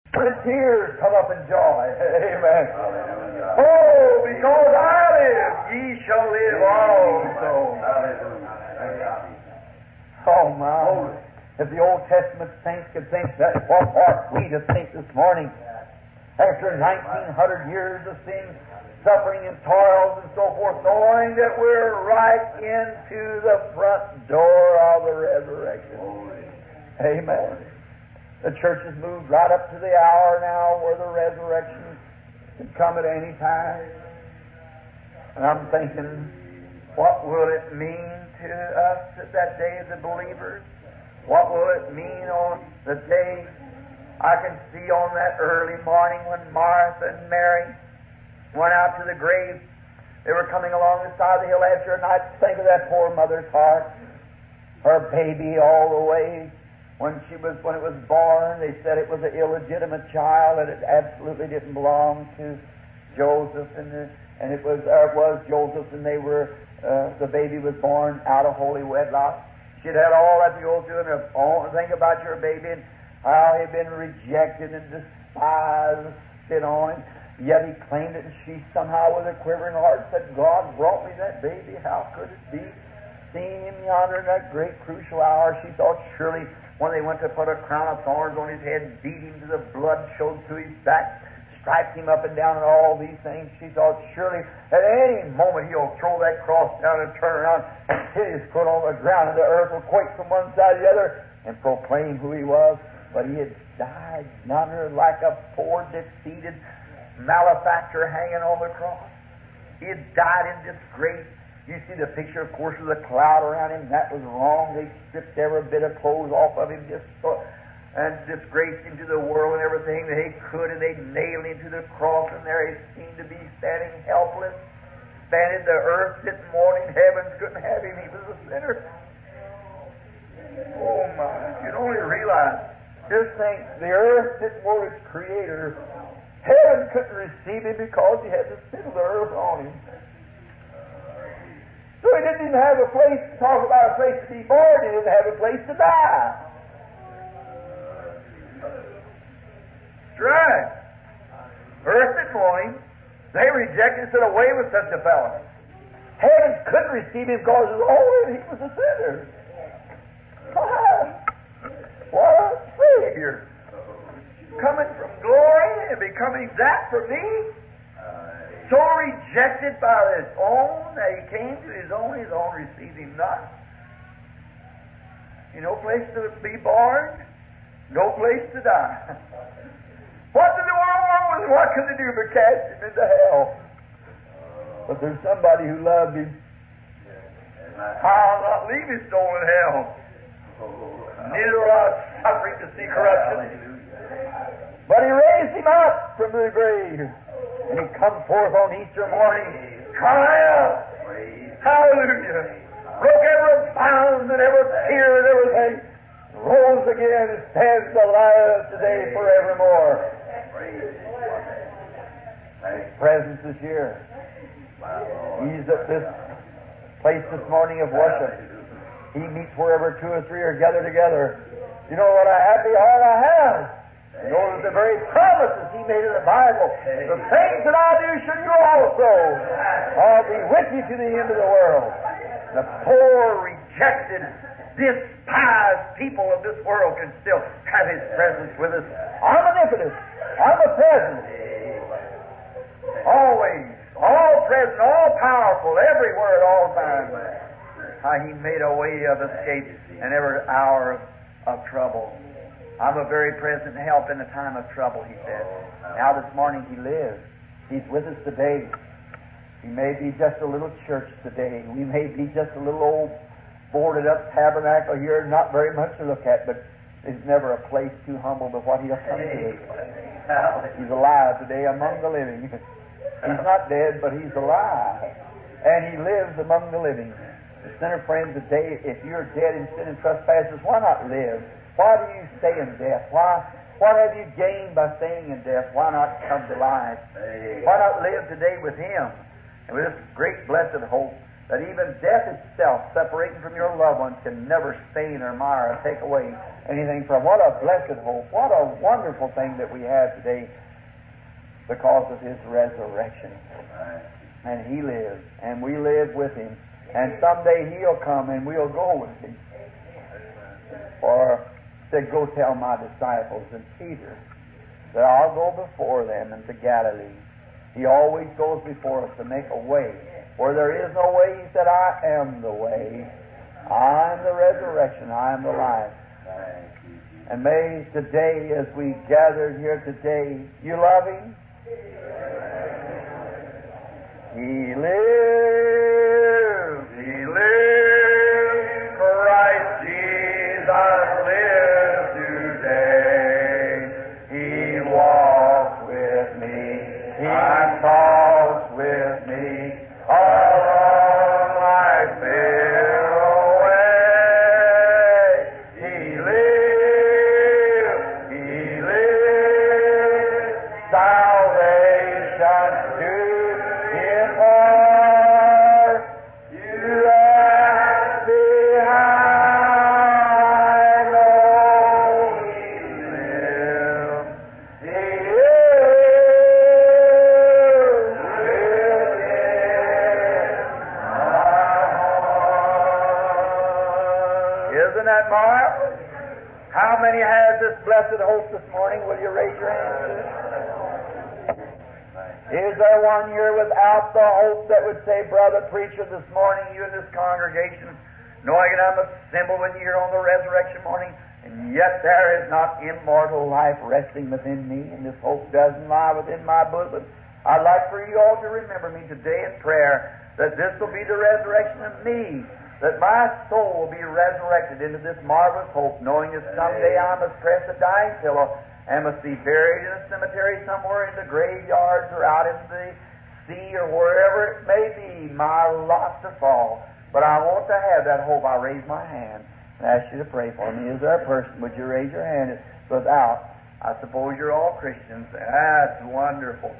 With tears come up in joy. Amen. Oh, because I live, ye shall live also. Oh, my. If the Old Testament saints could think that, what ought we to think this morning? After 1900 years of sin, suffering and toils and so forth, knowing that we're right into the front door of the resurrection. Amen. The church has moved right up to the hour now where the resurrection can come at any time. And I'm thinking, what will it mean to us at that day of the believers? What will it mean on the day I can see on that early morning when Martha and Mary went out to the grave? They were coming along the side of the hill after a night. Think of that poor mother's heart. Her baby all the way. When it was born, they said it was an illegitimate child, and it absolutely didn't belong to Joseph, and it was Joseph, and the baby was born out of holy wedlock. She'd had all that to go through, and think about your baby and how he'd been rejected and despised and spit on, and yet he claimed it, and she somehow with a quivering heart said, God brought me that baby, how could it be? Seeing him yonder in that great crucial hour, she thought surely when they went to put a crown of thorns on his head, beat him to the blood showed through his back, striped him up and down and all these things, she thought surely at any moment he'll throw that cross down and turn around and hit his foot on the ground and the earth will quake from one side to the other and proclaim who he was. But he had died yonder like a poor defeated malefactor hanging on the cross. He had died in disgrace. You see the picture, of course, of the cloud around him. That was wrong. They stripped every bit of clothes off of him and disgraced him to the world and everything that they could, and they nailed him to the cross, and there he seemed to be standing helpless. Standing, the earth didn't want him, heavens couldn't have him. He was a sinner. Oh, my. You'd only realize, just think, the earth didn't want its creator. Heaven couldn't receive him because he had the sin of the earth on him. So he didn't even have a place to talk about, a place to be born. He didn't have a place to die. That's right. Earth didn't want him. They rejected and said, away with such a fellow. Heaven couldn't receive him because he was a sinner. What a Savior. Coming from glory and becoming that for me. So rejected by his own that he came to his own received him not. No place to be born, no place to die. What did the world want? What could they do but cast him into hell? But there's somebody who loved him. I'll not leave his soul in hell. Neither will I suffer him to see corruption. But he raised him up from the grave. And he come forth on Easter morning, triumph, hallelujah, broke every bound and every fear and everything, rose again and stands alive today forevermore. His presence is here. He's at this place this morning of worship. He meets wherever two or three are gathered together. You know what a happy heart I have. You know that the very promises He made in the Bible, the things that I do should you also. I'll be with you to the end of the world. The poor, rejected, despised people of this world can still have His presence with us. Omnipotent, omnipresent, always, all present, all powerful, everywhere at all times. How He made a way of escape in every hour of trouble. I'm a very present help in the time of trouble, He said. Now this morning He lives. He's with us today. He may be just a little church today. We may be just a little old boarded up tabernacle here, not very much to look at, but there's never a place too humble but what He'll come to. He's alive today among the living. He's not dead, but He's alive. And He lives among the living. The sinner friend today, if you're dead in sin and trespasses, why not live? Why do you stay in death? What have you gained by staying in death? Why not come to life? Why not live today with Him? And with this great blessed hope that even death itself, separating from your loved ones, can never stain or mar or take away anything from. What a blessed hope. What a wonderful thing that we have today because of His resurrection. And He lives, and we live with Him. And someday He'll come and we'll go with Him. For said, go tell my disciples and Peter that I'll go before them into Galilee. He always goes before us to make a way. Where there is no way, He said, I am the way. I am the resurrection. I am the life. And may today, as we gathered here today, you love Him? He lives. He lives. Christ Jesus lives today. He walks with me. He talks with me. Along life's bitter way. He lives. He lives. Salvation to impart. You left behind. Oh, He lives. He Isn't that marvelous? How many has this blessed hope this morning? Will you raise your hands? Is there one here without the hope that would say, Brother Preacher, this morning you in this congregation, knowing that I'm assembled with you here on the resurrection morning, and yet there is not immortal life resting within me, and this hope doesn't lie within my bosom. I'd like for you all to remember me today in prayer that this will be the resurrection of me, that my soul will be resurrected into this marvelous hope, knowing that someday I must press a dying pillow and must be buried in a cemetery somewhere in the graveyards or out in the sea or wherever it may be, my lot to fall. But I want to have that hope. I raise my hand and ask you to pray for me. Is there a person? Would you raise your hand? Without, I suppose you're all Christians. That's wonderful.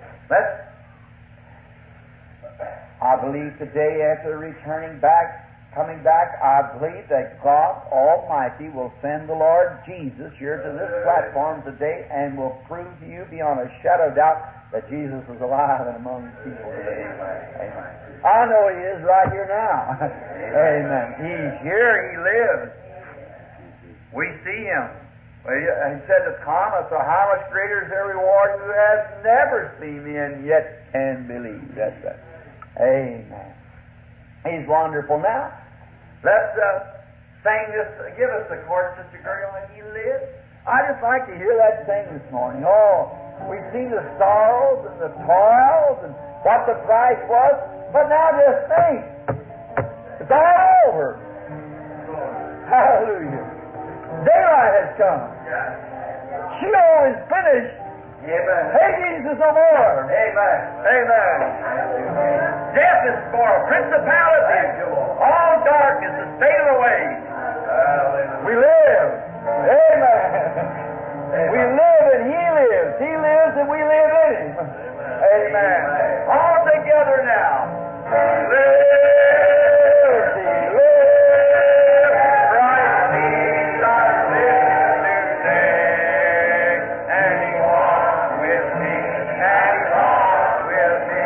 I believe today, after coming back, I believe that God Almighty will send the Lord Jesus here to this platform today and will prove to you beyond a shadow of doubt that Jesus was alive and among His people today. Amen. I know He is right here now. Amen. He's here. He lives. We see Him. He said to Thomas, so how much greater is their reward who has never seen me and yet can believe. That's that. Amen. He's wonderful. Now, let's sing this. Give us the chorus, Sister Gertie, when He lives. I just like to hear that sing this morning. Oh, we've seen the sorrows and the toils and what the price was, but now just think. It's all over. Hallelujah. Daylight has come. Sheol is finished. Amen. Hades is no more. Amen. Amen. Death is spoiled. Principality. All darkness is faded away. We live. Amen. We live and He lives. He lives and we live in Him. Amen. All together now. He lives. He lives. Christ Jesus lives today. And He walks with me. And He talks with me.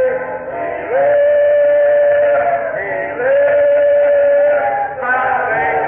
Salvation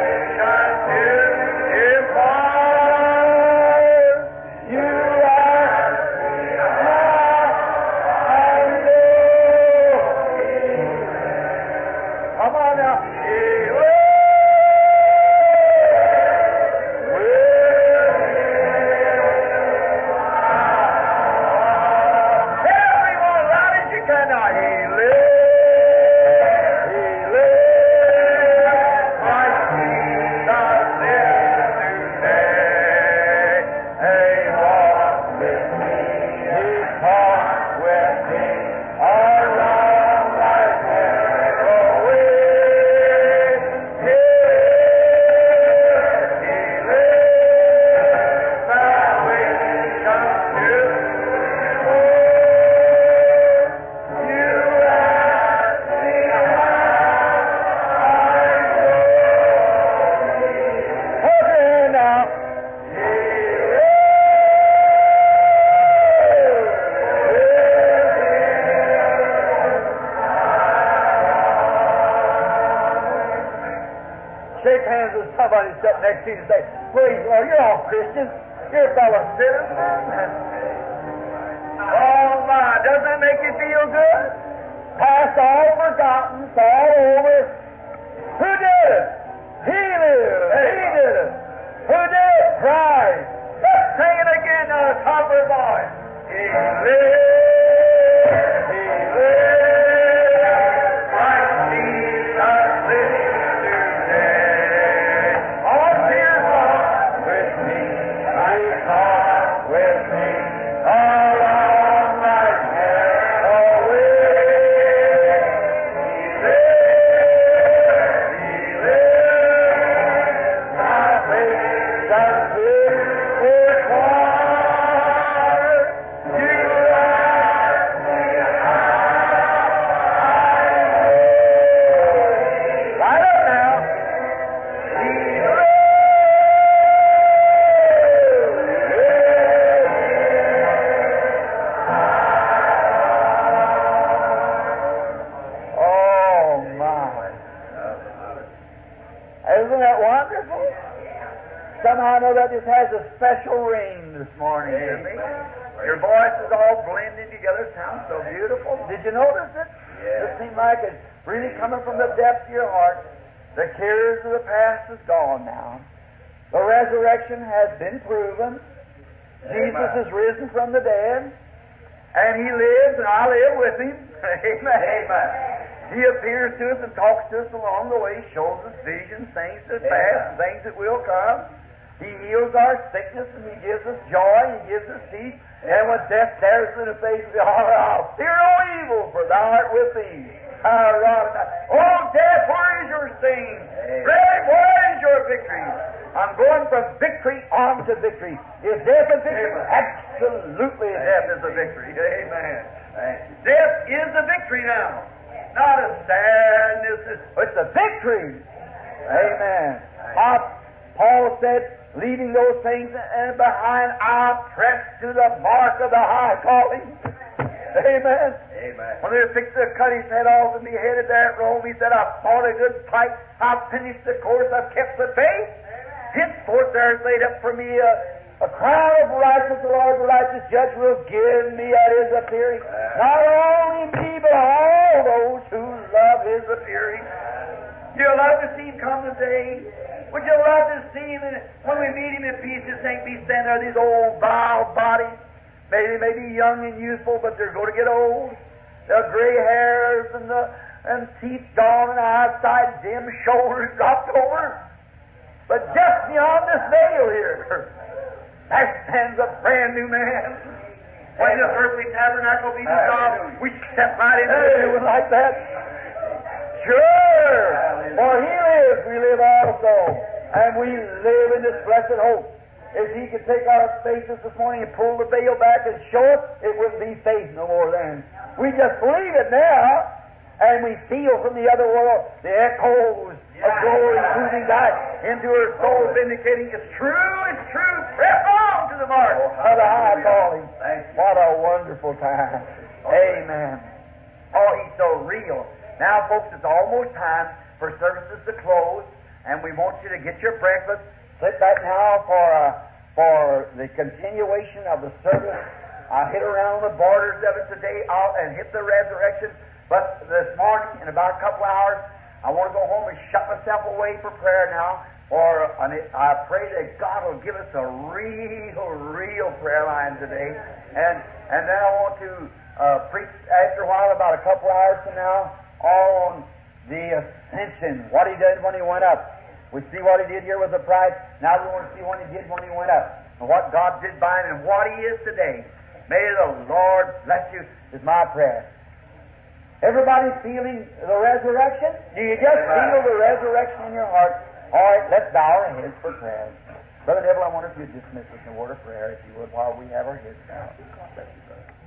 shake hands with somebody sitting next to you and say, praise the Lord, you're all Christians. You're fellow citizens. Oh my, doesn't that make you feel good? Past all forgotten, it's all over. Who did it? He lived. He did it. Who did it? Christ. Let's sing it again on the top of our voice. He lived. He lived. Christ Jesus lives today. All tears are with me. Christ are with me. All on my head away. He lives. He lives. My faith does live with heart. You ask me how I know. Right up now. He lives. Oh my. Isn't that wonderful? Somehow I know that just has a special ring this morning to me. Your voices all blending together. Sounds so beautiful. Did you notice it? It seemed like it's really coming from the depths of your heart. The cares of the past is gone now. The resurrection has been proven. Jesus is risen from the dead. And He lives, and I live with Him. Amen. He appears to us and talks to us along the way, shows us visions, things that past, and things that will come. He heals our sickness, and He gives us joy, He gives us peace. And when death stares us in the face, we I'll fear no evil, for Thou art with me. Oh, death, where is your sting? Grave, where is your victory? I'm going from victory on to victory. Is death a victory? Absolutely, death is a victory. Amen. Death is a victory now. Not a sadness, it's a victory. Amen. Paul said, leaving those things and behind, I press to the mark of the high calling. Amen. Amen. When they fixed to cut his head off and be headed there at Rome, he said, I've fought a good fight. I've finished the course. I've kept the faith. Henceforth there is laid up for me a crown of righteousness. The Lord, the righteous judge, will give me at His appearing. Not only me, but all those who love His appearing. Do you love to see Him come today? Would you love to see Him when we meet Him in peace? Just think, be standing there, these old vile bodies. Maybe they may be young and youthful, but they're going to get old. The gray hairs and teeth gone and eyesight dim, shoulders dropped over. But just beyond this veil here, there stands a brand new man. When this earthly tabernacle be dissolved, we step right into the new one like that. Sure! For He lives, we live also. And we live in this blessed hope. If He could take our faces this morning and pull the veil back and show us, it wouldn't be faith no more then. We just believe it now, and we feel from the other world the echoes of glory moving back into her soul, vindicating it's true, press on to the mark of the high calling. What a wonderful time. Amen. Oh, He's so real. Now, folks, it's almost time for services to close, and we want you to get your breakfast. Sit back now for the continuation of the service. I hit around the borders of it today and hit the resurrection. But this morning, in about a couple hours, I want to go home and shut myself away for prayer now. I pray that God will give us a real prayer line today. And then I want to preach after a while, about a couple hours from now, on the ascension, what He did when He went up. We see what He did here with the price. Now we want to see what He did when He went up. And what God did by Him and what He is today. May the Lord bless you, is my prayer. Everybody feeling the resurrection? Do you just feel the resurrection in your heart? All right, let's bow our heads for prayer. Brother Neville, I wonder if you'd dismiss us in a word of prayer, if you would, while we have our heads bowed. God bless you, brother.